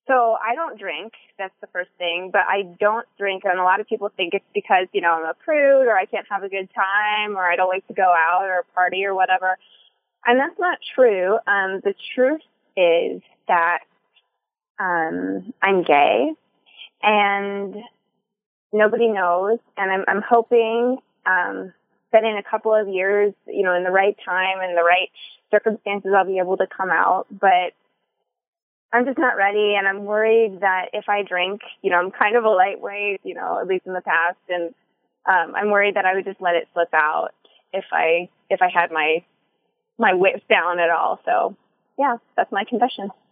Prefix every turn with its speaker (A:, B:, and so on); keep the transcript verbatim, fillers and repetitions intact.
A: So I don't drink. That's the first thing. But I don't drink, and a lot of people think it's because, you know, I'm a prude or I can't have a good time or I don't like to go out or party or whatever. And that's not true. Um, the truth is that um, I'm gay, and nobody knows. And I'm, I'm hoping um, that in a couple of years, you know, in the right time and the right circumstances, I'll be able to come out. But I'm just not ready, and I'm worried that if I drink, you know, I'm kind of a lightweight, you know, at least in the past, and um, I'm worried that I would just let it slip out if I if I had my my wits down at all. So, yeah, that's my confession.